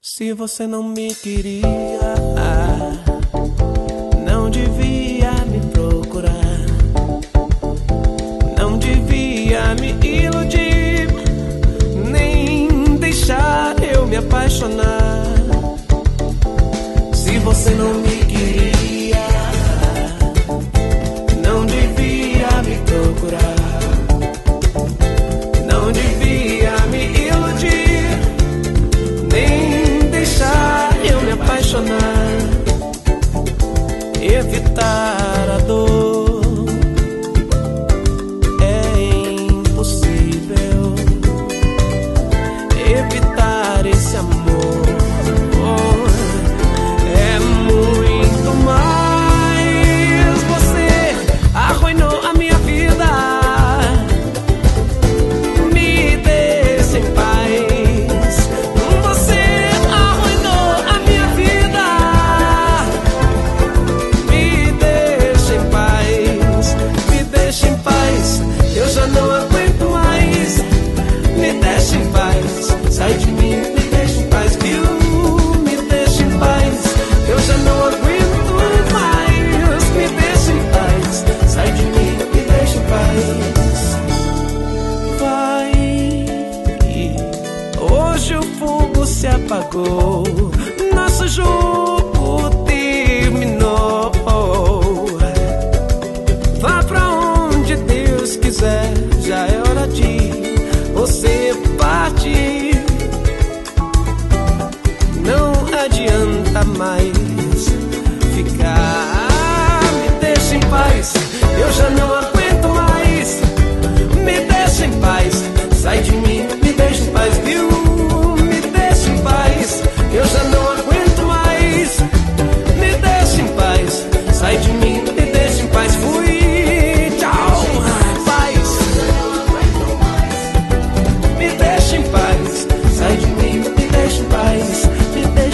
Se você não me queria, não devia me procurar, não devia me iludir, nem deixar eu me apaixonar. Se você não me queria, não devia me procurar, não devia me iludir, nem deixar eu me apaixonar. Evitar a dor é impossível. Evitar esse amor é muito mais. Você arruinou a minha vida, me deixa em paz. Você arruinou a minha vida, me deixa em paz. Me deixa em paz, eu já não aguento mais. Me deixa em paz, sai de mim, me deixa em paz, viu? Me deixa em paz, eu já não aguento mais. Me deixa em paz, sai de mim, me deixa em paz. Vai, hoje o fogo se apagou, nosso jogo terminou. Vá pra onde Deus quiser, já é hora de você partir. Não adianta mais ficar. Me deixa em paz, eu já não aguento mais. Me deixa em paz, sai de mim, me deixa em paz, viu? Me deixa em paz, eu já não aguento mais. Me deixa em paz, sai de mim, me deixa em paz, fui, tchau, paz. Me deixa em paz, sai de mim, me deixa em paz, me deixa